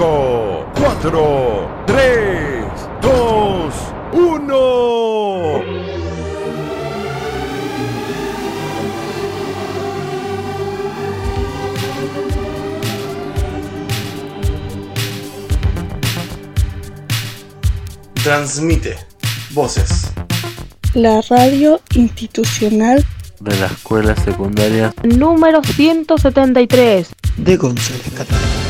5, 4, 3, 2, 1. Transmite voces. La radio institucional de la escuela secundaria número 173 de González Catán.